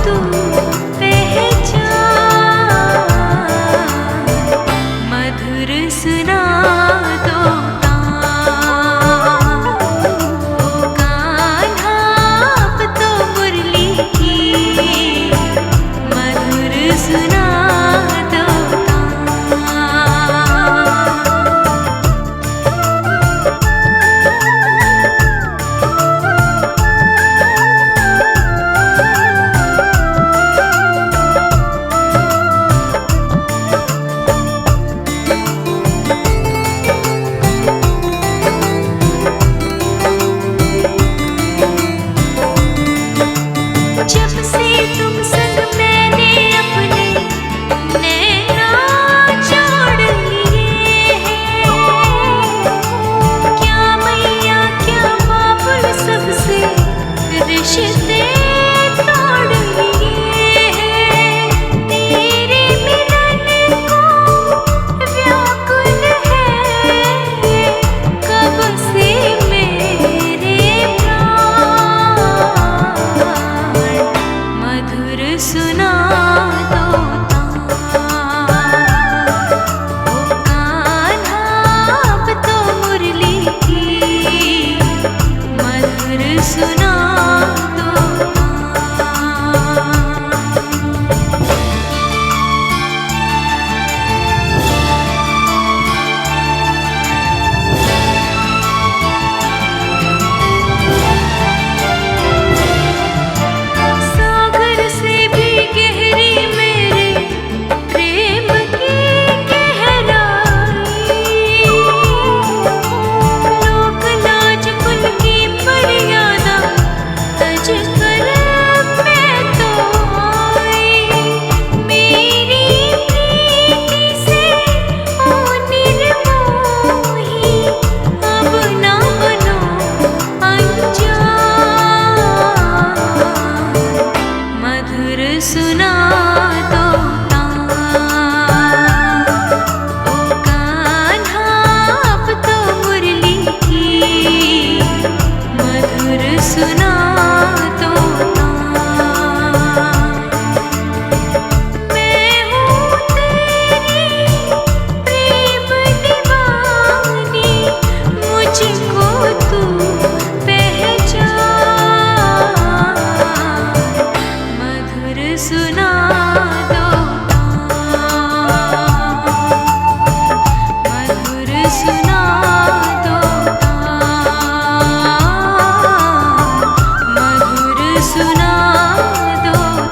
तू पहचान, मधुर सुना दो तान। ओ कान्हा अब तो मुरली की मधुर सुना दो जब से तुम संग मैंने अपने नैना जोड़ लिए हैं, क्या मैया क्या बाबुल सबसे रिश्ते तोड़ लिए हैं। तेरे मिलन को व्याकुल है कब से मेरे प्राण, मधुर सुना दो तान। ओ कान्हा अब तो मुरली की मधुर सुना दो सागर से भी गहरी मेरे प्रेम की गहराई, लोक लाज कुल की मर्यादा तज कर मैं तो आई। मेरी प्रीति से ओ निर्मोही अब ना बनो अनजान, मधुर सुना दो तान। ओ कान्हा अब तो मुरली की मधुर सुना दो तान। मैं हूँ तेरी प्रेम दीवानी, मुझको तू पहचान, मधुर सुना दो तान। मधुर सुना दो तान। मधुर सुना दो